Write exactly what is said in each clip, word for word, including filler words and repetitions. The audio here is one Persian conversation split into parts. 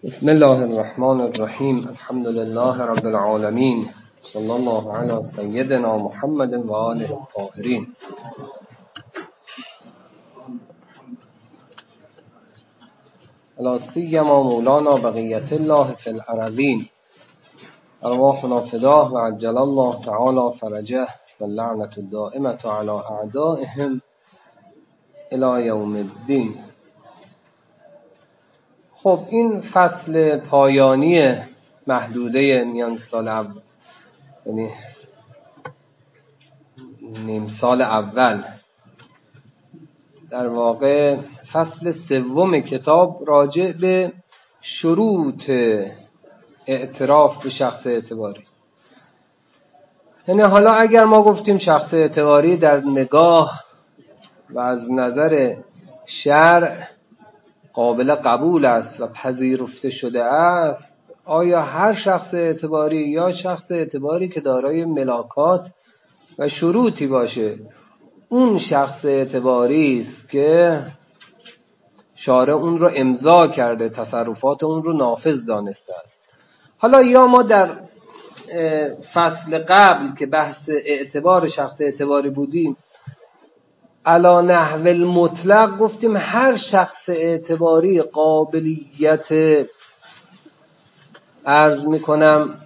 بسم الله الرحمن الرحیم. الحمد لله رب العالمین، صلی الله علی سیدنا محمد و آله الطاهرین. لا سیما مولانا بقیت الله فی الارضین، ارواحنا فداه و عجل الله تعالی فرجه و اللعنة الدائمة علی اعدائهم الی یوم الدین. خب این فصل پایانی محدوده میان سال اول، یعنی نیم سال اول، در واقع فصل سوم کتاب راجع به شروط اعتراف به شخص اعتباری. یعنی حالا اگر ما گفتیم شخص اعتباری در نگاه و از نظر شرع قابل قبول است و پذیرفته شده است، آیا هر شخص اعتباری یا شخص اعتباری که دارای ملاکات و شروطی باشه اون شخص اعتباری است که شارع اون رو امضا کرده، تصرفات اون رو نافذ دانسته است؟ حالا یا ما در فصل قبل که بحث اعتبار شخص اعتباری بودیم علا نحو المطلق گفتیم هر شخص اعتباری قابلیت عرض میکنم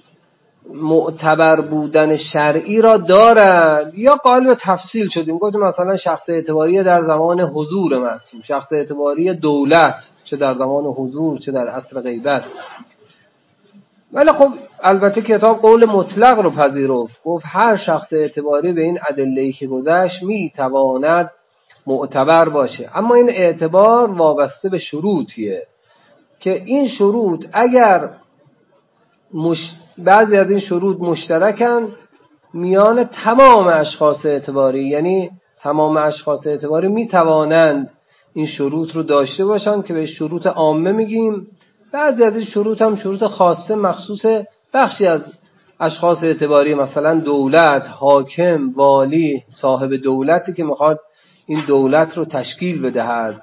معتبر بودن شرعی را دارد، یا قائل به تفصیل شدیم گفتیم مثلا شخص اعتباری در زمان حضور معصوم، شخص اعتباری دولت چه در زمان حضور چه در عصر غیبت. ولی خب البته کتاب قول مطلق رو پذیرفت، گفت هر شخص اعتباری به این ادله‌ای که گذشت میتواند معتبر باشه، اما این اعتبار وابسته به شروطیه که این شروط اگر مش... بعضی از این شروط مشترکن میان تمام اشخاص اعتباری، یعنی تمام اشخاص اعتباری میتوانند این شروط رو داشته باشند که به شروط عامه میگیم. بعضی از این شروط هم شروط خاصه مخصوص بخشی از اشخاص اعتباری، مثلا دولت، حاکم، والی، صاحب دولتی که میخواد این دولت رو تشکیل بدهد،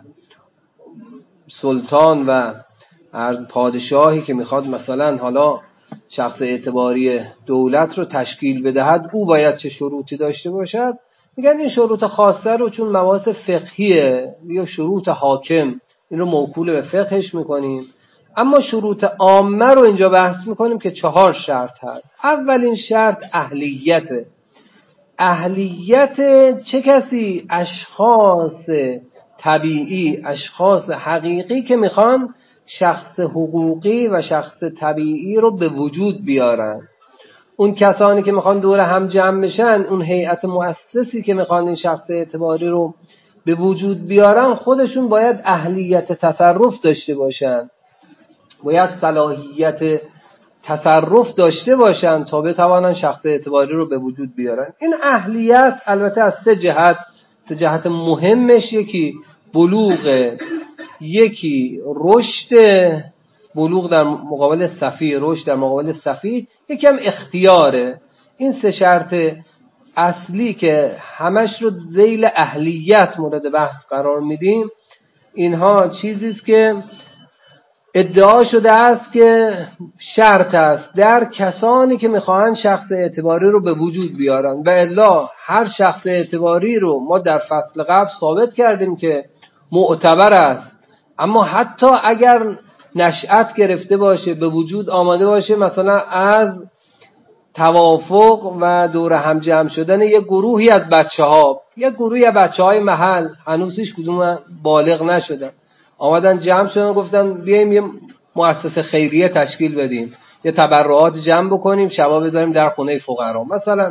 سلطان و پادشاهی که میخواد مثلا حالا شخص اعتباری دولت رو تشکیل بدهد، او باید چه شروطی داشته باشد. میگن این شروط خاصه رو چون مباحث فقهیه یا شروط حاکم، این رو موکول به فقهش میکنیم، اما شروط عامه رو اینجا بحث میکنیم که چهار شرط هست. اولین شرط اهلیت. اهلیت چه کسی؟ اشخاص طبیعی، اشخاص حقیقی که میخوان شخص حقوقی و شخص طبیعی رو به وجود بیارن. اون کسانی که میخوان دور هم جمع بشن، اون هیئت مؤسسی که میخوان این شخص اعتباری رو به وجود بیارن، خودشون باید اهلیت تصرف داشته باشن، باید صلاحیت تصرف داشته باشن تا بتوانن شخص اعتباری رو به وجود بیارن. این اهلیت البته از سه جهت، سه جهت مهمش، یکی بلوغ، یکی رشد، بلوغ در مقابل صفی، رشد در مقابل صفی، یکی هم اختیاره. این سه شرط اصلی که همش رو ذیل اهلیت مورد بحث قرار میدیم، اینها چیزیست که ادعا شده است که شرط است در کسانی که میخواهند شخص اعتباری رو به وجود بیارن. و الا هر شخص اعتباری رو ما در فصل قبل ثابت کردیم که معتبر است، اما حتی اگر نشأت گرفته باشه، به وجود آمده باشه مثلا از توافق و دور هم جمع شدن یک گروهی از بچه ها، یک گروهی از بچه های محل، هنوز هیچ کدوم بالغ نشدن، آمدن جمع شدن گفتن بیاییم یه مؤسسه خیریه تشکیل بدیم، یه تبرعات جمع بکنیم، شبا بذاریم در خونه فقرا مثلا.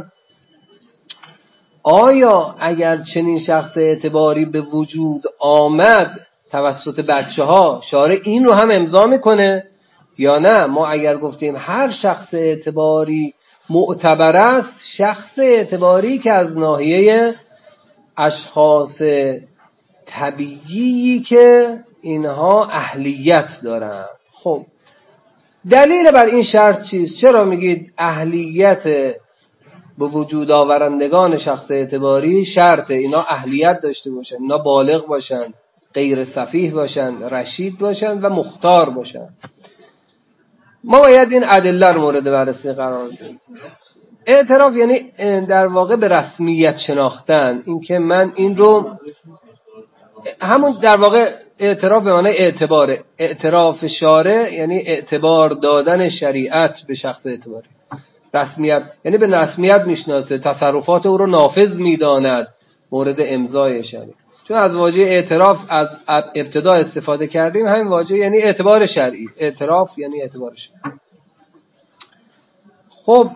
آیا اگر چنین شخص اعتباری به وجود آمد توسط بچه ها، شارع این رو هم امضا میکنه یا نه؟ ما اگر گفتیم هر شخص اعتباری معتبر است، شخص اعتباری که از ناحیه اشخاص طبیعی که اینها اهلیت دارن. خب دلیل بر این شرط چیست؟ چرا میگید اهلیت به وجود آورندگان شخص اعتباری شرطه؟ اینا اهلیت داشته باشن، اینا بالغ باشن. غیر سفیه باشن، رشید باشن و مختار باشن. ما باید این ادله رو مورد بررسی قرار بدیم. اعتراف یعنی در واقع به رسمیت شناختن، این که من این رو همون در واقع اعتراف به معنای اعتباره. اعتراف شارع یعنی اعتبار دادن شریعت به شخص اعتباری. رسمیت یعنی به رسمیت میشناسه، تصرفات او رو نافذ میداند مورد امضای شرعی. چون از واژه اعتراف از ابتدا استفاده کردیم، همین واژه یعنی اعتبار شرعی. اعتراف یعنی اعتبار شرعی. خب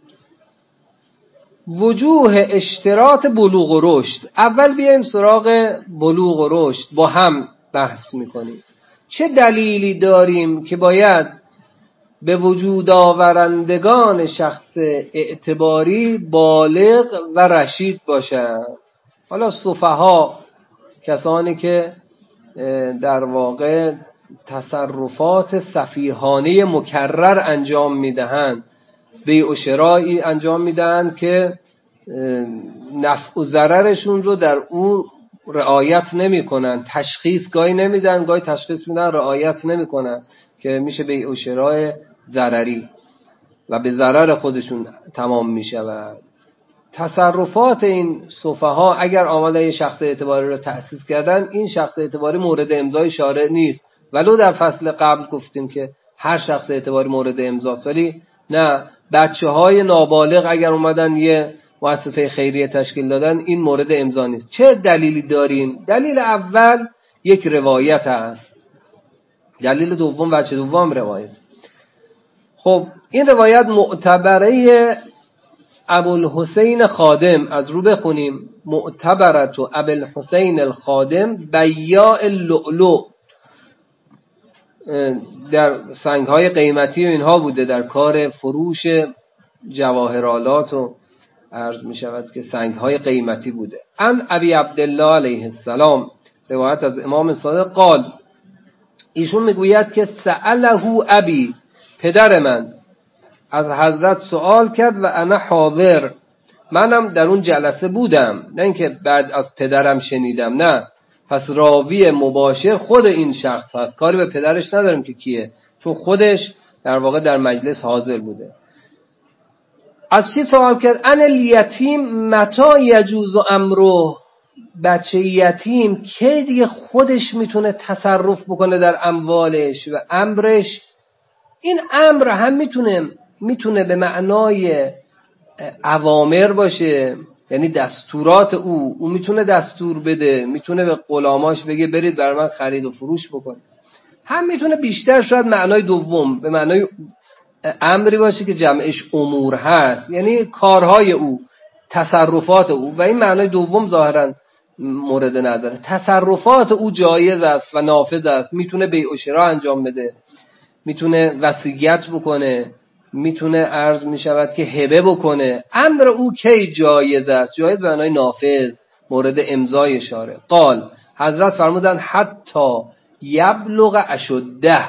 وجوه اشتراط بلوغ و رشد. اول بیایم سراغ بلوغ و رشد، با هم بحث میکنیم. چه دلیلی داریم که باید به وجود آورندگان شخص اعتباری بالغ و رشید باشند؟ حالا سفها، کسانی که در واقع تصرفات سفیهانه مکرر انجام میدهند، بیع و شرایی انجام میدهند که نفع و ضررشون رو در اون رعایت نمی کنن، تشخیص گاهی نمیدن، گاهی تشخیص میدن رعایت نمی کنن، که میشه بیع و شرای ضرری و به ضرر خودشون تمام میشود. تصرفات این سفها اگر آمدن یه شخص اعتباری رو تأسیس کردن، این شخص اعتباری مورد امضای شارع نیست. ولو در فصل قبل گفتیم که هر شخص اعتباری مورد امضاست، ولی نه، بچه های نابالغ اگر اومدن یه مؤسسه خیریه تشکیل دادن، این مورد امضا نیست. چه دلیلی داریم؟ دلیل اول یک روایت است. دلیل دوم بچه دوم روایت. خب این روایت معتبره ابوالحسین خادم، از رو بخونیم: معتبرت و ابوالحسین الخادم بیاء اللؤلؤ، در سنگ‌های قیمتی و اینها بوده، در کار فروش جواهرالات و عرض می شود که سنگ‌های قیمتی بوده. ان ابی عبدالله علیه السلام، روایت از امام صادق، قال، ایشون میگوید که سأله ابی، پدر من از حضرت سوال کرد و انا حاضر، منم در اون جلسه بودم، نه اینکه بعد از پدرم شنیدم، نه. پس راوی مباشر خود این شخص هست، کاری به پدرش نداریم که کیه، چون خودش در واقع در مجلس حاضر بوده. از چی سوال کرد؟ ان الیتیم متى یجوز امره، بچه یتیم کی دیگه خودش میتونه تصرف بکنه در اموالش و امرش. این امر هم میتونه میتونه به معنای اوامر باشه، یعنی دستورات او او میتونه دستور بده، میتونه به غلاماش بگه برید برای من خرید و فروش بکنید. هم میتونه بیشتر شاید معنای دوم، به معنای امری باشه که جمعش امور هست، یعنی کارهای او، تصرفات او، و این معنای دوم ظاهرا مورد نداره. تصرفات او جایز است و نافذ است، میتونه بیع و شرا انجام بده، میتونه وصیت بکنه، میتونه عرض میشود که هبه بکنه. امر او کی جایز است؟ جایز به معنای نافذ، مورد امضای شارع. قال، حضرت فرمودن حتی یبلغ اشده،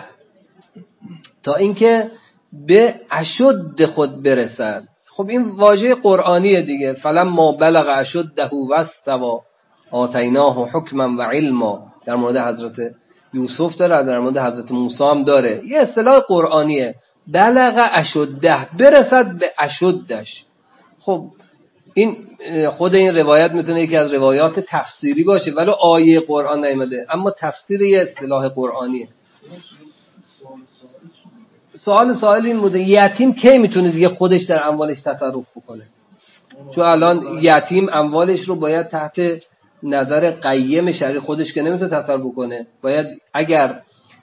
تا اینکه به اشد خود برسد. خب این واژه قرآنیه دیگه، فلما بلغ اشده واستوى آتیناه حکما و علما، در مورد حضرت یوسف داره، در مورد حضرت موسی هم داره. یه اصطلاح قرآنیه، بلغ اشده، برسد به اشدش. خب این خود این روایت میتونه یکی از روایات تفسیری باشه، ولی آیه قرآن نیامده، اما تفسیر یه اصطلاح قرآنیه. سوال سوال این بوده یتیم کی میتونه دیگه خودش در اموالش تصرف بکنه؟ چون الان یتیم اموالش رو باید تحت نظر قیم شرعی، خودش که نمیتونه تصرف بکنه، باید اگر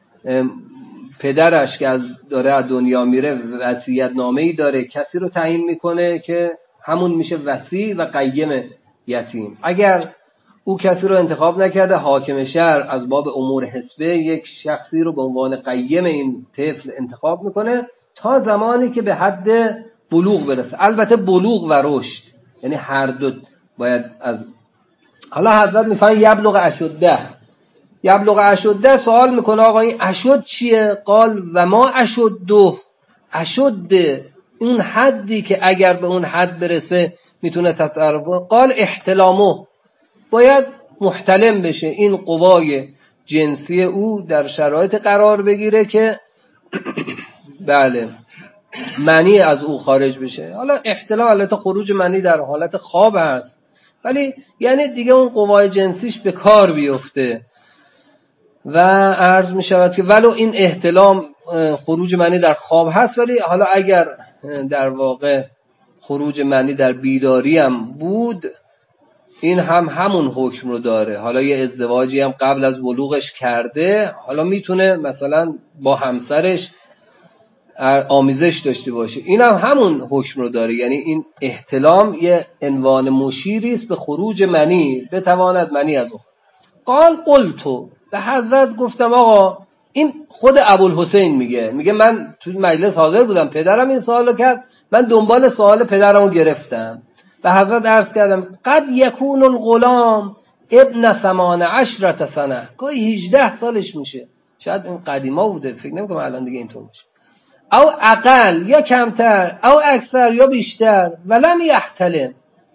پدرش که از داره از دنیا میره وصیت نامه‌ای داره، کسی رو تعیین میکنه که همون میشه وصی و قیم یتیم. اگر او کسی رو انتخاب نکرده، حاکم شهر از باب امور حسبه یک شخصی رو به عنوان قیم این طفل انتخاب میکنه تا زمانی که به حد بلوغ برسه. البته بلوغ و رشد یعنی هر دو باید از. حالا حضرت میفرماید یبلغ اشده. یبلغ اشده سوال میکنه آقا این اشد چیه؟ قال و ما اشده، اشد اون حدی که اگر به اون حد برسه میتونه تصرف. قال احتلامه، باید محتلم بشه، این قوای جنسی او در شرایط قرار بگیره که بله منی از او خارج بشه. حالا احتلام البته خروج منی در حالت خواب هست، ولی یعنی دیگه اون قوای جنسیش به کار بیفته. و عرض می شود که ولو این احتلام خروج منی در خواب هست، ولی حالا اگر در واقع خروج منی در بیداری هم بود، این هم همون حکم رو داره. حالا یه ازدواجی هم قبل از بلوغش کرده، حالا میتونه مثلا با همسرش آمیزش داشته باشه، این هم همون حکم رو داره. یعنی این احتلام یه عنوان مشیری است به خروج منی، بتواند منی از اون. قال قلتو، به حضرت گفتم آقا، این خود ابوالحسین میگه میگه من تو مجلس حاضر بودم، پدرم این سوالو کرد، من دنبال سوال پدرمو گرفتم. به حضرت عرض کردم قد یکون الغلام ابن ثمان عشرة سنه، گاهی هجده سالش میشه. شاید این قدیما بوده، فکر نمیکنم الان دیگه اینطور باشه. او اقل یا کمتر، او اکثر یا بیشتر، ولم یحتلم،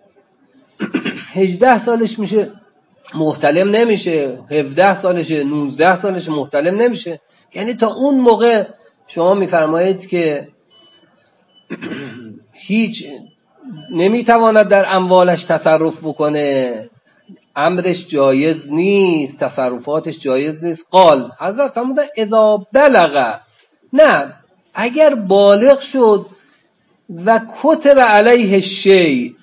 هجده سالش میشه محتلم نمیشه، هفده سالشه، نوزده سالشه محتلم نمیشه. یعنی تا اون موقع شما میفرمایید که هیچ نمیتواند در اموالش تصرف بکنه، امرش جایز نیست، تصرفاتش جایز نیست. قال حضرت فرمودن اذا بلغ، نه اگر بالغ شد، و کتب علیه شی،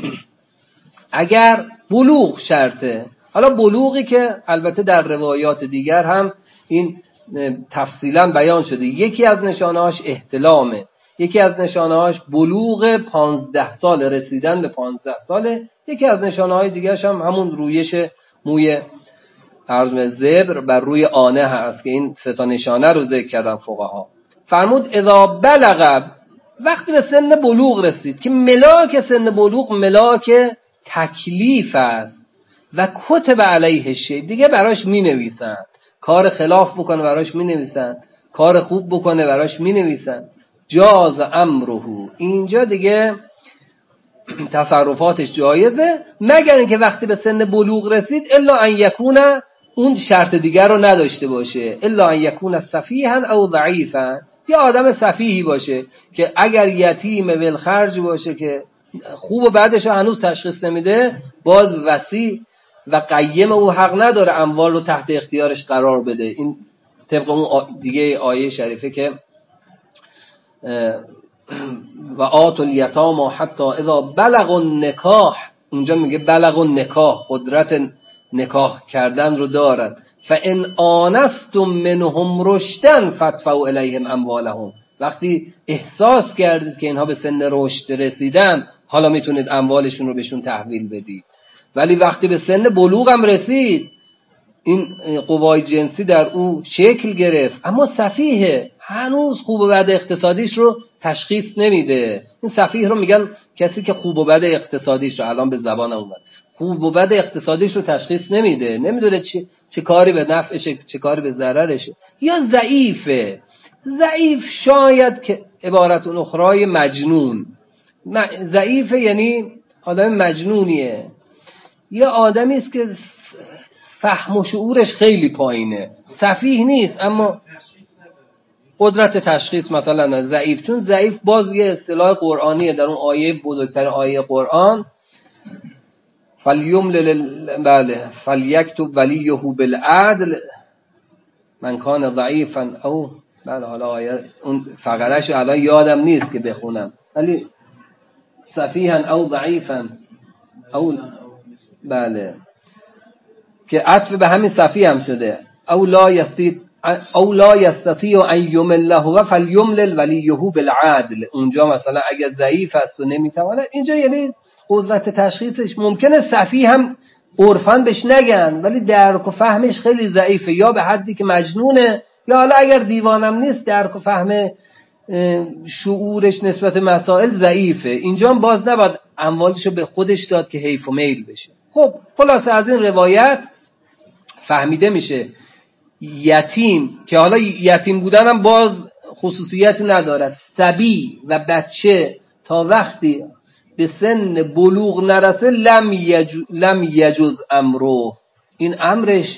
اگر بلوغ شرطه. حالا بلوغی که البته در روایات دیگر هم این تفصیلا بیان شده، یکی از نشانه‌هاش احتلامه، یکی از نشانه‌هاش بلوغ پانزده سال، رسیدن به پانزده ساله، یکی از نشانه‌های دیگرش هم همون رویش موی عرض زبر بر روی آنه هست که این سه تا نشانه رو ذکر کردن فقها. فرمود اذا بلغ، وقتی به سن بلوغ رسید، که ملاک سن بلوغ ملاک تکلیف است، و کتب علیه شی، دیگه براش می نویسن، کار خلاف بکنه براش می نویسن، کار خوب بکنه براش می نویسن. جاز امره، اینجا دیگه تصرفاتش جایزه، مگر اینکه وقتی به سن بلوغ رسید الا ان یکون، اون شرط دیگر رو نداشته باشه، الا ان یکون سفیها او ضعیفا، یا آدم سفیهی باشه که اگر یتیم ولخرج باشه که خوب و بعدش هنوز تشخیص نمیده، باز وصی و قیم او حق نداره اموال رو تحت اختیارش قرار بده. این طبق اون دیگه آیه شریفه که و آتوا الیتامی حتی اذا بلغوا النکاح، اونجا میگه بلغوا النکاح، قدرت نکاح کردن رو دارد. فان آنستم منهم رشدا فادفعوا الیهم اموالهم، وقتی احساس کردید که اینها به سن رشد رسیدن، حالا میتونید اموالشون رو بهشون تحویل بدید. ولی وقتی به سن بلوغ هم رسید، این قوای جنسی در او شکل گرفت، اما سفیه، هنوز خوب و بد اقتصادیش رو تشخیص نمیده. این سفیه رو میگن کسی که خوب و بد اقتصادیش رو، الان به زبان اومد، خوب و بد اقتصادیش رو تشخیص نمیده، نمیدونه چه چه کاری به نفعشه، چه کاری به ضررشه. یا ضعیفه، ضعیف شاید که عبارت الاخرای مجنون، ضعیفه یعنی آدم مجنونیه، یا آدمی است که فهم و شعورش خیلی پایینه، سفیه نیست اما قدرت تشخیص مثلا ضعیف. چون ضعیف باز یه اصطلاح قرآنیه، در اون آیه بزرگتر آیه قرآن، فلیملل بله فلیکتب ولیه بالعدل من کان ضعیفا او بله، حالا آیه اون فقرهش الان یادم نیست که بخونم، ولی سفیها او ضعیفا او بله، که عطف به همین سفیه هم شده، او لا یستطیع او لا یستطیع ان یمله و فلیملل ولیه بالعدل. اونجا مثلا اگه ضعیف است و نمیتونه، اینجا یعنی قدرت تشخیصش ممکنه سفیه هم عرفاً بهش نگن، ولی درک و فهمش خیلی ضعیفه، یا به حدی که مجنونه، یا حالا اگر دیوانم نیست درک و فهم شعورش نسبت مسائل ضعیفه. اینجا هم باز نباید اموالشو به خودش داد که حیف و میل بشه. خب خلاصه از این روایت فهمیده میشه یتیم، که حالا یتیم بودن هم باز خصوصیتی ندارد، صبی و بچه تا وقتی به سن بلوغ نرسه لم, یج... لم یجوز امرو، این امرش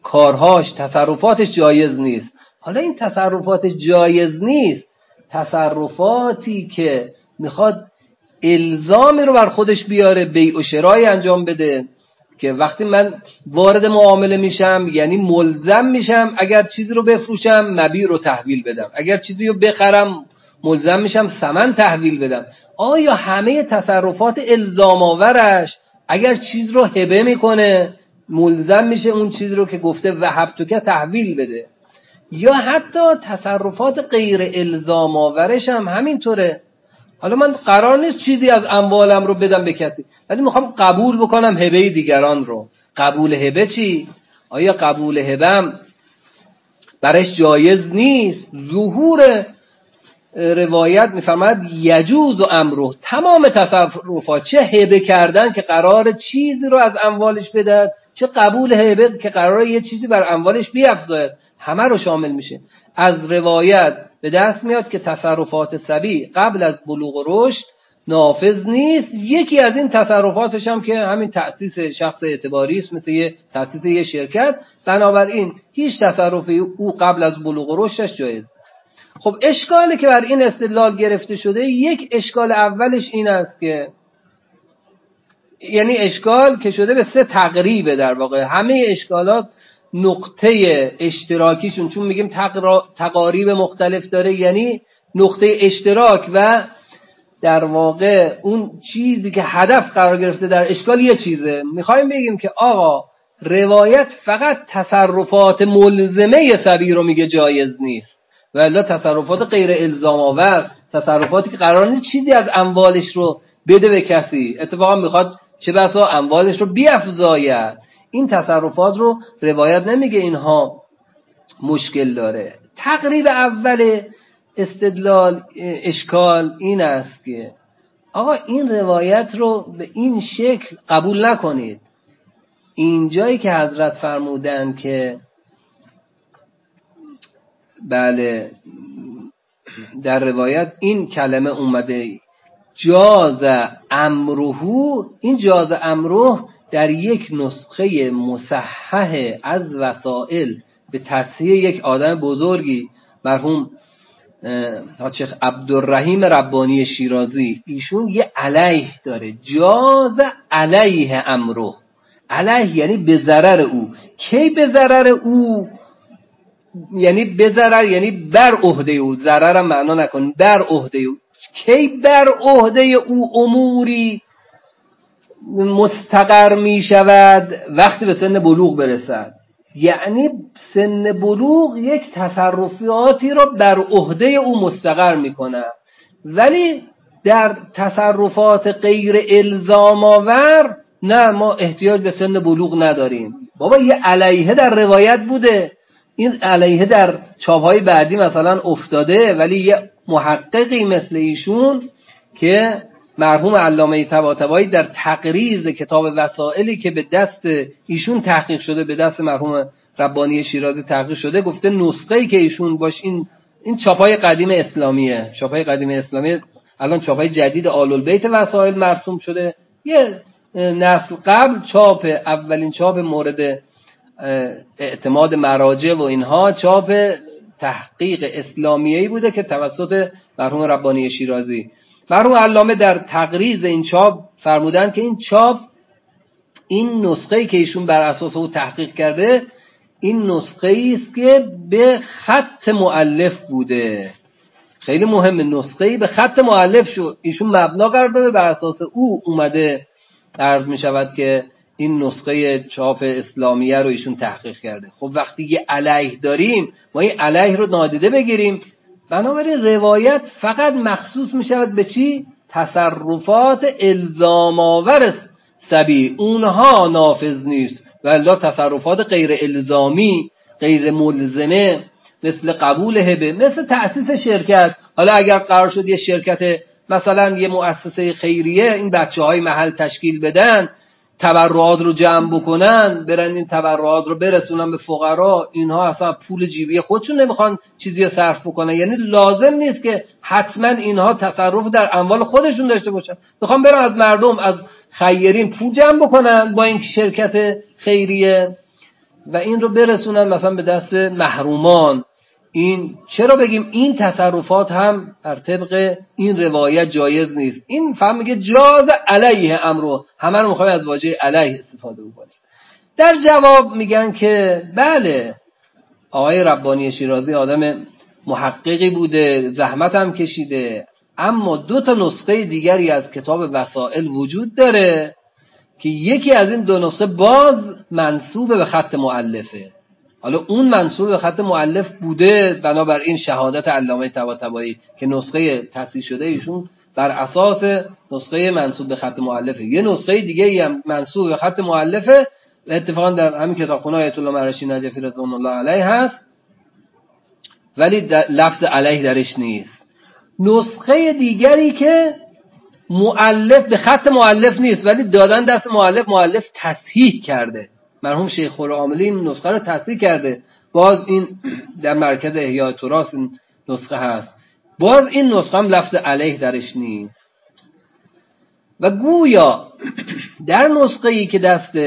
کارهاش تصرفاتش جایز نیست. حالا این تصرفاتش جایز نیست، تصرفاتی که میخواد الزامی رو بر خودش بیاره، بیع و شرای انجام بده که وقتی من وارد معامله میشم یعنی ملزم میشم اگر چیزی رو بفروشم مبیع رو تحویل بدم، اگر چیزی رو بخرم ملزم میشم ثمن تحویل بدم. آیا همه تصرفات الزام آورش اگر چیز رو هبه میکنه ملزم میشه اون چیز رو که گفته وهبتو که تحویل بده؟ یا حتی تصرفات غیر الزام آورش هم همینطوره. حالا من قرار نیست چیزی از اموالم رو بدم به کسی، ولی میخوام قبول بکنم هبه دیگران رو. قبول هبه چی؟ آیا قبول هبم برش جایز نیست؟ ظهور روایت میفرماید یجوز و امره، تمام تصرفات، چه هبه کردن که قرار چیزی رو از اموالش بدهد، چه قبول هبه که قرار یه چیزی بر اموالش بیفزاید، همه رو شامل میشه. از روایت به دست میاد که تصرفات صبی قبل از بلوغ و رشد نافذ نیست. یکی از این تصرفاتش هم که همین تأسیس شخص اعتباری است، مثل یه تأسیس یه شرکت، بنابراین هیچ تصرفی او قبل از بلوغ و رشدش جایز نیست. خب اشکالی که بر این استدلال گرفته شده، یک اشکال اولش این است که یعنی اشکال که شده به سه تقریبه در واقع، همه اشکالات نقطه اشتراکیشون، چون میگیم تقاریب مختلف داره یعنی نقطه اشتراک و در واقع اون چیزی که هدف قرار گرفته در اشکال یه چیزه. میخوایم بگیم که آقا روایت فقط تصرفات ملزمه صبی رو میگه جایز نیست، ولی تصرفات غیر الزام آور، تصرفاتی که قرار نیست چیزی از اموالش رو بده به کسی، اتفاقا میخواد چه بسا اموالش رو بیفزاید، این تصرفات رو روایت نمیگه اینها مشکل داره. تقریب اول استدلال اشکال این است که آقا این روایت رو به این شکل قبول نکنید. اینجایی که حضرت فرمودن که بله در روایت این کلمه اومده جاز امرهو، این جاز امره در یک نسخه مصحح از وسائل به تصحیح یک آدم بزرگی مرحوم شیخ عبدالرحیم ربانی شیرازی، ایشون یه علیه داره، جاز علیه امره. علیه یعنی به ضرر او. کی به ضرر او؟ یعنی به ضرر یعنی بر عهده او، ضرر هم معنا نکن، بر عهده او. کی بر عهده او اموری مستقر می شود؟ وقتی به سن بلوغ برسد. یعنی سن بلوغ یک تصرفاتی را بر عهده او مستقر می کند، ولی در تصرفات غیر الزام آور نه، ما احتیاج به سن بلوغ نداریم. بابا یه علیه در روایت بوده، این علیه در چاپ‌های بعدی مثلا افتاده، ولی یه محققی مثل ایشون که مرحوم علامه طباطبایی در تقریض کتاب وسائلی که به دست ایشون تحقیق شده، به دست مرحوم ربانی شیرازی تحقیق شده، گفته نسخه‌ای که ایشون باش این این چاپ‌های قدیم اسلامیه، چاپ‌های قدیم اسلامی، الان چاپ‌های جدید آل‌البیت وسائل مرسوم شده. یه نسل قبل چاپ اولین چاپ مورد اعتماد مراجع و اینها چاپ تحقیق اسلامیه‌ای بوده که توسط مرحوم ربانی شیرازی، مرحوم علامه در تقریض این چاپ فرمودن که این چاپ، این نسخه‌ای که ایشون بر اساس او تحقیق کرده، این نسخه‌ای است که به خط مؤلف بوده. خیلی مهمه، نسخه‌ای به خط مؤلف شو ایشون مبنا قرار داده، بر اساس او اومده عرض می شود که این نسخه چاپ اسلامیه رو ایشون تحقیق کرده. خب وقتی یه علیه داریم، ما این علیه رو نادیده بگیریم. بنابراین روایت فقط مخصوص می شود به چی؟ تصرفات الزام آور صبی، اونها نافذ نیست، ولی تصرفات غیر الزامی، غیر ملزمه، مثل قبول هبه، مثل تأسیس شرکت. حالا اگر قرار شد یه شرکت مثلا یه مؤسسه خیریه این بچه های محل تشکیل بدن، تبرعات رو جمع بکنن، برن این تبرعات رو برسونن به فقرا، اینها اصلا پول جیبی خودشون نمیخوان چیزی رو صرف بکنن، یعنی لازم نیست که حتما اینها تصرف در اموال خودشون داشته باشن، میخوان برن از مردم، از خیرین پول جمع بکنن با این شرکت خیریه. و این رو برسونن مثلا به دست محرومان. این چرا بگیم این تصرفات هم بر طبق این روایت جایز نیست؟ این فهم میگه جاز علیه امرو، همه رو میخوایم از واژه علیه استفاده بکنیم. در جواب میگن که بله، آقای ربانی شیرازی آدم محققی بوده، زحمت هم کشیده، اما دو تا نسخه دیگری از کتاب وسائل وجود داره که یکی از این دو نسخه باز منسوب به خط مؤلفه. حالا اون منسوب به خط مؤلف بوده بنابراین شهادت علامه طباطبایی که نسخه تصحیح شده ایشون بر اساس نسخه منسوب به خط مؤلفه. یه نسخه دیگه هم منسوب به خط مؤلفه، اتفاقا در همین کتابخونه آیت الله مرشی نجفی رضوان الله علیه هست، ولی لفظ علیه درش نیست. نسخه دیگری که مؤلف به خط مؤلف نیست ولی دادن دست مؤلف، مؤلف تصحیح کرده، مرحوم شیخ خرعاملی این نسخه رو تصحیح کرده، باز این در مرکز احیاء تراث این نسخه هست، باز این نسخه هم لفظ علیه درش نیست. و گویا در نسخه‌ای که دست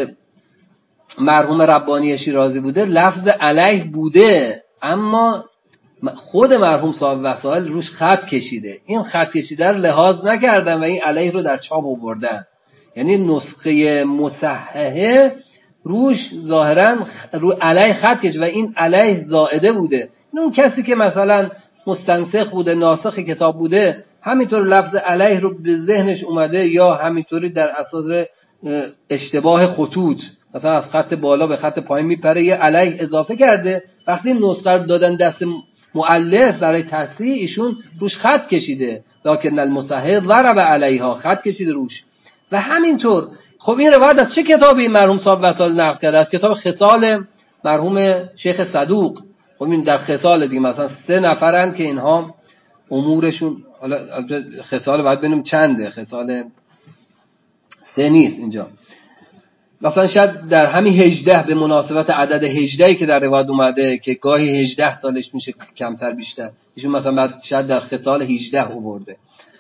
مرحوم ربانی شیرازی بوده لفظ علیه بوده، اما خود مرحوم صاحب وسائل روش خط کشیده، این خط کشیده رو لحاظ نکردن و این علیه رو در چاپ آوردن. یعنی نسخه مصححه روش ظاهرا رو علیه خط کشیده و این علیه زائده بوده. این اون کسی که مثلا مستنسخ بوده، ناسخ کتاب بوده، همینطور لفظ علیه رو به ذهنش اومده یا همینطوری در اساس اشتباه خطوط مثلا از خط بالا به خط پایین میپره یه علیه اضافه کرده، وقتی نسخه رو دادن دست مؤلف برای تصحیح ایشون روش خط کشیده، لکن المصحح ضرب علیها، خط کشیده روش. و همینطور خب این روایت از چه کتابی مرحوم صاحب وسائل نقل کرده؟ از کتاب خصال مرحوم شیخ صدوق. خب این در خصال دیگه مثلا سه نفرن که اینها امورشون، حالا خصال باید ببینیم چنده، خصال سه نیست اینجا، مثلا شاید در همین هجده به مناسبت عدد هجده که در روایت اومده که گاهی هجده سالش میشه کمتر بیشتر، ایشون مثلا بعد شاید در خصال هجده آورده.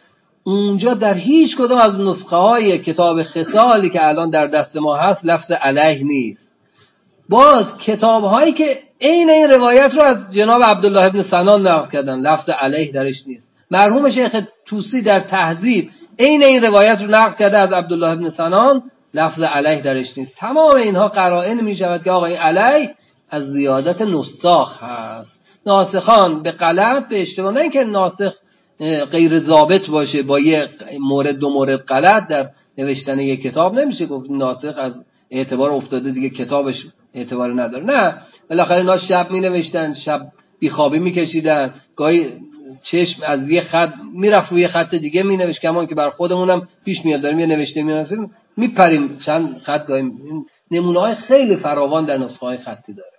اونجا در هیچ کدوم از نسخه های کتاب خصالی که الان در دست ما هست لفظ علیه نیست. باز کتاب هایی که عین این روایت رو از جناب عبدالله ابن سنان نقل کردن لفظ علیه درش نیست. مرحوم شیخ طوسی در تهذیب عین این روایت رو نقل کرده از عبدالله ابن سنان، لفظ علیه درش نیست. تمام اینها قرائن می شود که آقا این علیه از زیادت نساخ هست. ناسخان به غلط به اشتباه، نه اینکه ناسخ غیر ضابط باشه با یه مورد دو مورد غلط در نوشتن یک کتاب نمیشه گفت ناسخ از اعتبار افتاده دیگه کتابش اعتبار نداره. نه، بالاخره اینا شب می نوشتن، شب بیخوابی می کشیدن، گاهی چشم از یه خط میرفت روی خط دیگه می نوشت، کمان که بر خودمونم پیش میاد داریم یه نوشته می نوشتیم میپریم چند خط گاهی. نمونه های خیلی فراوان در نسخه های خطی داره.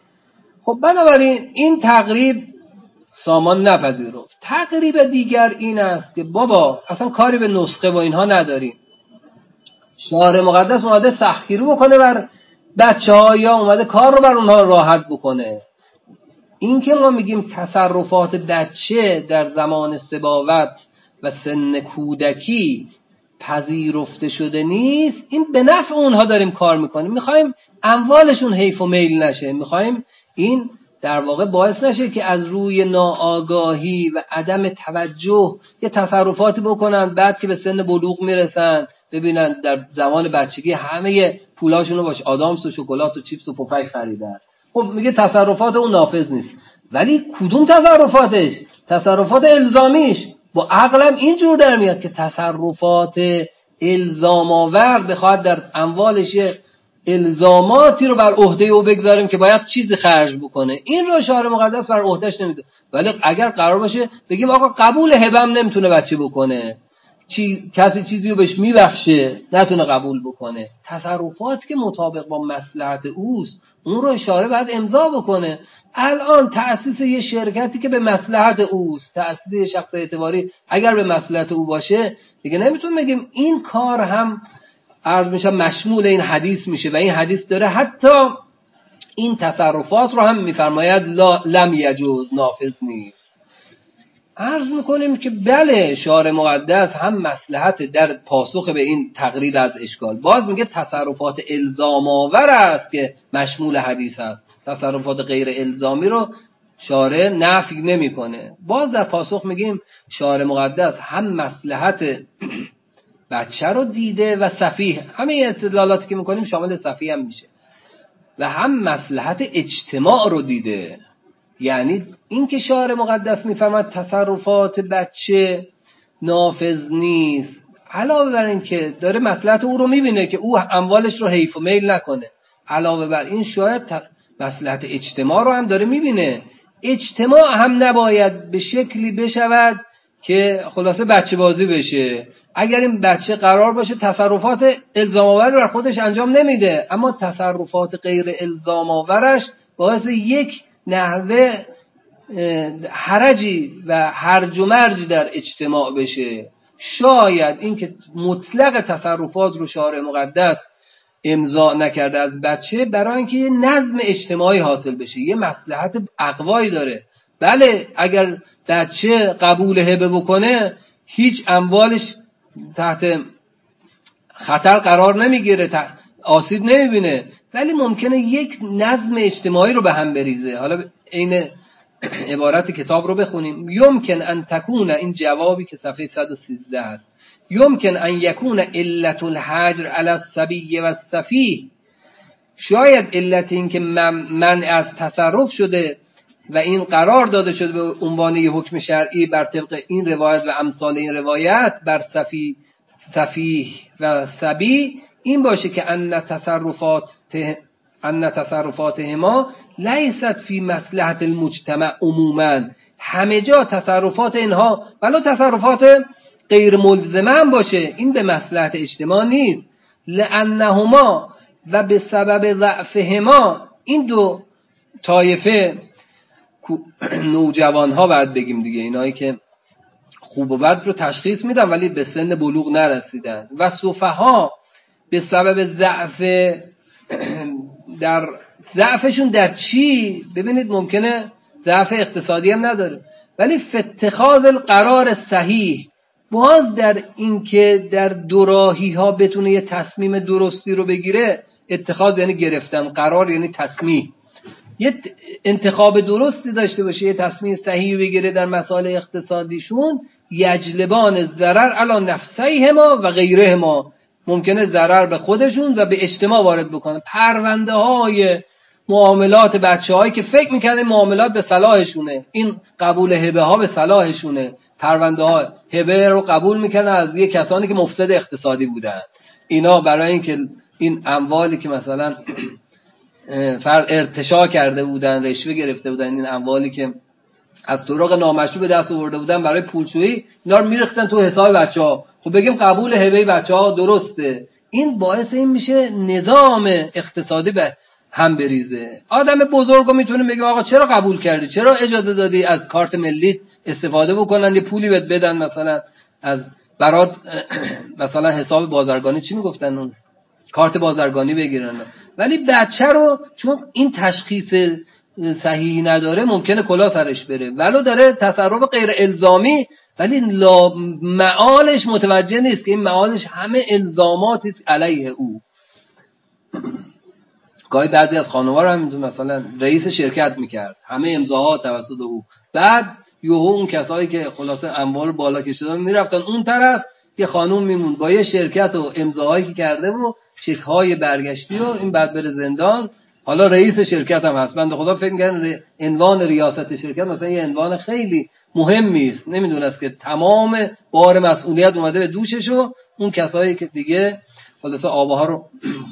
خب بنابراین این تقریب سامان نپذیرفت. تقریب دیگر این است که بابا اصلا کاری به نسخه و اینها نداریم، شارع مقدس اومده سختگیری بکنه بر بچه ها یا اومده کار رو بر اونها راحت بکنه. این که ما میگیم تصرفات بچه در زمان سباوت و سن کودکی پذیرفته شده نیست، این به نفع اونها داریم کار میکنیم، میخوایم اموالشون حیف و میل نشه، میخوایم این در واقع باعث نشه که از روی ناآگاهی و عدم توجه یه تصرفاتی بکنن، بعد که به سن بلوغ میرسن ببینن در زمان بچگی همه پولاشون رو باش آدامس و شکلات و چیپس و پفک خریدن. خب میگه تصرفات اون نافذ نیست، ولی کدوم تصرفاتش؟ تصرفات الزامیش. با عقلم اینجور در میاد که تصرفات الزام آور بخواد در اموالش الزاماتی رو بر عهده او بگذاریم که باید چیزی خرج بکنه، این رو شارع مقدس بر عهدهش نمیده. ولی اگر قرار باشه بگیم آقا قبول هبم نمیتونه بچه بکنه، چی... کسی چیزی رو بهش میبخشه نتونه قبول بکنه، تصرفات که مطابق با مصلحت اوست اون رو اشاره باید امضا بکنه. الان تأسیس یه شرکتی که به مصلحت اوست، تأسیس یه شخص اعتباری اگر به مصلحت او باشه دیگه نمیتونیم بگیم این کار هم عرض میشه مشمول این حدیث میشه و این حدیث داره حتی این تصرفات رو هم میفرماید لا لم یجوز، نافذ نیست. عرض میکنیم که بله شارع مقدس هم مصلحت در پاسخ به این تقریر از اشکال. باز میگه تصرفات الزام آور است که مشمول حدیث است، تصرفات غیر الزامی رو شارع نفی نمیکنه. باز در پاسخ میگیم شارع مقدس هم مصلحت بچه رو دیده و سفیه، همه استدلالاتی که میکنیم شامل سفیه هم میشه، و هم مصلحت اجتماع رو دیده. یعنی این که شارع مقدس میفهمد تصرفات بچه نافذ نیست، علاوه بر این که داره مصلحت او رو میبینه که او اموالش رو حیف و میل نکنه، علاوه بر این شاید مصلحت اجتماع رو هم داره میبینه. اجتماع هم نباید به شکلی بشود که خلاصه بچه بازی بشه. اگر این بچه قرار باشه تصرفات الزام آور بر خودش انجام نمیده، اما تصرفات غیر الزام آورش باعث یک نحوه حرجی و هرج و مرج در اجتماع بشه. شاید این که مطلق تصرفات رو شارع مقدس امضا نکرده از بچه برای اینکه یه نظم اجتماعی حاصل بشه، یه مصلحت اقوایی داره. بله اگر بچه قبول هبه بکنه هیچ اموالش تحت خطر قرار نمیگیره، آسیب نمیبینه، ولی ممکنه یک نظم اجتماعی رو به هم بریزه. حالا این عبارت کتاب رو بخونیم. یمکن ان تکون، این جوابی که صفحه صد و سیزده هست، یمکن ان یکون علت الحجر علی الصبی و السفیه، شاید علت این که من از تصرف شده و این قرار داده شده به عنوان یک حکم شرعی بر طبق این روایت و امثال این روایت بر سفیه سفیه و سبی این باشه که ان تصرفات ان تصرفاتهما لیست فی مصلحت المجتمع عموما، همه جا تصرفات اینها ولو تصرفات غیر ملزمه هم باشه این به مصلحت اجتماع نیست. لانهما و به سبب ضعفهما، این دو طایفه نوجوان ها باید بگیم دیگه، اینایی که خوب و بد رو تشخیص میدن ولی به سن بلوغ نرسیدن، و سفها به سبب ضعف در ضعفشون در چی؟ ببینید ممکنه ضعف اقتصادی هم نداره ولی فتخاذ القرار صحیح، باز در این که در دوراهی ها بتونه یه تصمیم درستی رو بگیره. اتخاذ یعنی گرفتن، قرار یعنی تصمیم، یه انتخاب درستی داشته باشه، یه تصمیم صحیح بگیره در مسائل اقتصادیشون. یجلبان الضرر علی نفسیهما و غیرهما، ممکنه ضرر به خودشون و به اجتماع وارد بکنه. پرونده های معاملات بچه هایی که فکر میکنه معاملات به صلاحشونه، این قبول هبه ها به صلاحشونه، پرونده ها هبه رو قبول میکنه از یه کسانی که مفسد اقتصادی بودن، اینا برای اینکه این اموالی که مثلا فرد ارتشا کرده بودن، رشوه گرفته بودن، این اموالی که از طرق نامشروع به دست آورده بودن برای پولشویی، اینا رو میریختن تو حساب بچه‌ها. خب بگیم قبول هبه بچه‌ها درسته، این باعث این میشه نظام اقتصادی به هم بریزه. آدم بزرگو میتونه بگه آقا چرا قبول کردی، چرا اجازه دادی از کارت ملی استفاده بکنن، یه پولی بهت بدن مثلا از برات مثلا حساب بازرگانی چی میگفتن اون کارت بازرگانی بگیرن، ولی بچه رو چون این تشخیص صحیحی نداره ممکنه کلاه سرش بره، ولو داره تصرف غیر الزامی ولی لا معالش متوجه نیست که این معالش همه الزاماتی علیه او. گاهی بعضی از خانوما رو هم مثلا رئیس شرکت میکرد، همه امضاها توسط او، بعد یهو اون کسایی که خلاصه اموال بالا کشیدن میرفتن اون طرف، یه خانوم میمون با یه شرکت و امضاهایی که کرده و چک‌های برگشتی و این بعد بره زندان. حالا رئیس شرکت هم هست، بنده خدا فکر می‌کنه عنوان ریاست شرکت مثلا یه عنوان خیلی مهمی است، نمیدونست که تمام بار مسئولیت اومده به دوشش و اون کسایی که دیگه خلاصه آبها رو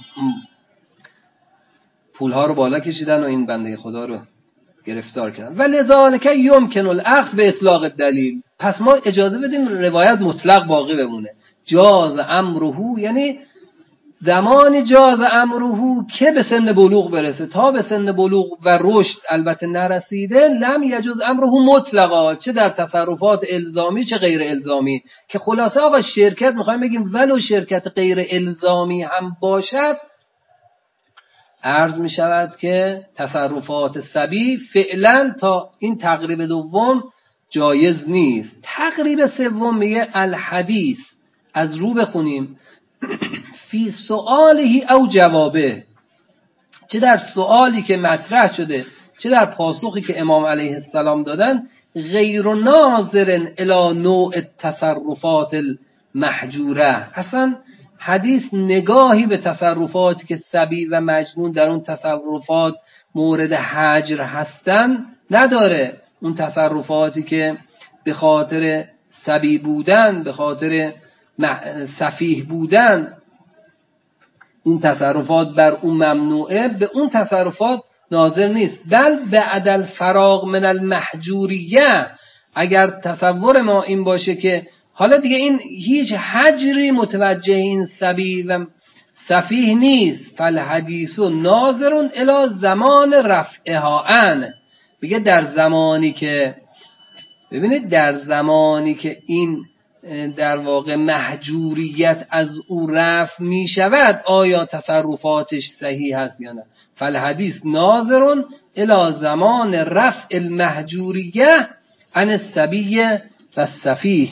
پولها رو بالا کشیدن و این بنده خدا رو گرفتار کردن. ولذالک یمکن الاخذ به اطلاق الدلیل، پس ما اجازه بدیم روایت مطلق باقی بمونه. جاز امره، یعنی زمان جاز امره که به سن بلوغ برسه، تا به سن بلوغ و رشد البته نرسیده، لم یجوز امره مطلقا، چه در تصرفات الزامی چه غیر الزامی. که خلاصه آقا شرکت میخوایم بگیم ولو شرکت غیر الزامی هم باشد، عرض می شود که تصرفات صبی فعلا تا این تقریب دوم جایز نیست. تقریب سوم میگه الحدیث، از رو بخونیم، فی سؤاله او جوابه، چه در سؤالی که مطرح شده چه در پاسخی که امام علیه السلام دادن، غیر ناظر الی نوع تصرفات المحجوره، اصلا حدیث نگاهی به تصرفاتی که صبی و مجنون در اون تصرفات مورد حجر هستن نداره. اون تصرفاتی که به خاطر صبی بودن، به خاطر سفیه بودن، این تصرفات بر اون ممنوعه، به اون تصرفات ناظر نیست. بل بعد الفراغ من المحجوریه، اگر تصور ما این باشه که حالا دیگه این هیچ حجری متوجه این صبی و سفیه نیست، فالحدیث ناظر الی زمان رفعها ان، بگه در زمانی که، ببینید در زمانی که این در واقع محجوریت از او رفع می شود، آیا تصرفاتش صحیح هست یا نه. فالحدیث ناظر الی زمان رفع المحجوریه عن الصبی و السفیه.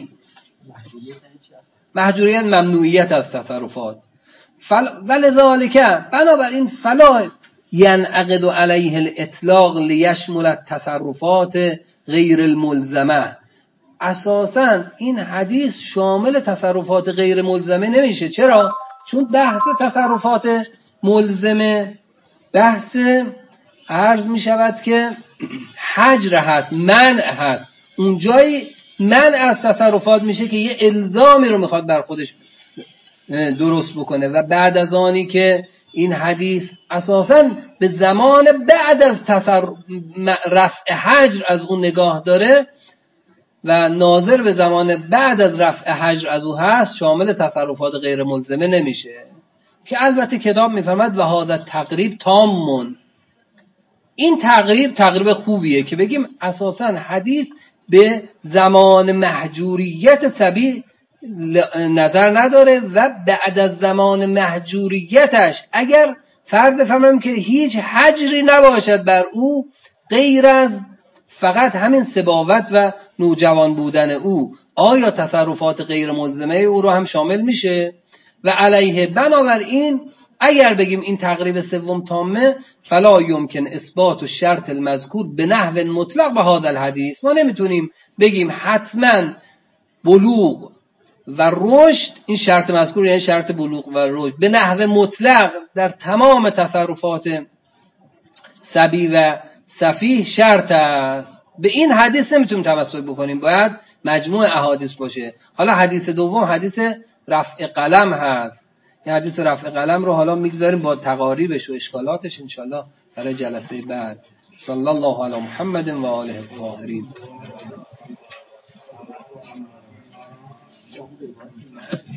محجوریت ممنوعیت از تصرفات. فل... ولذالک، بنابراین فلا ینعقد علیه الاطلاق لیشمل التصرفات غیر الملزمه، اساساً این حدیث شامل تصرفات غیر ملزمه نمیشه. چرا؟ چون بحث تصرفات ملزمه بحث عرض می شود که حجر هست، منع هست. اونجای منع از تصرفات میشه که یه الزامی رو میخواد بر خودش درست بکنه، و بعد از آنی که این حدیث اساساً به زمان بعد از تصر... رفع حجر از اون نگاه داره و ناظر به زمان بعد از رفع حجر از او هست، شامل تصرفات غیر ملزمه نمیشه. که البته کتاب میفهمد و هذا تقریب تامون، این تقریب تقریب خوبیه که بگیم اساساً حدیث به زمان محجوریت صبی نظر نداره و بعد از زمان محجوریتش اگر فرد بفهمم که هیچ حجری نباشد بر او غیر از فقط همین سباوت و نوجوان بودن او، آیا تصرفات غیر ملزمه او رو هم شامل میشه؟ و علیه بنابراین اگر بگیم این تقریب سوم تامه، فلا یمکن اثبات و شرط المذکور به نحو مطلق به هذا الحدیث، ما نمیتونیم بگیم حتما بلوغ و رشد، این شرط مذکور یعنی شرط بلوغ و رشد به نحو مطلق در تمام تصرفات صبی و سفیه شرط است. به این حدیث نمیتونیم تمسک بکنیم، باید مجموع احادیث باشه. حالا حدیث دوم حدیث رفع قلم هست. این حدیث رفع قلم رو حالا میگذاریم با تقاریبش و اشکالاتش انشالله برای جلسه بعد. صلی الله علی محمد و آله الطاهرین.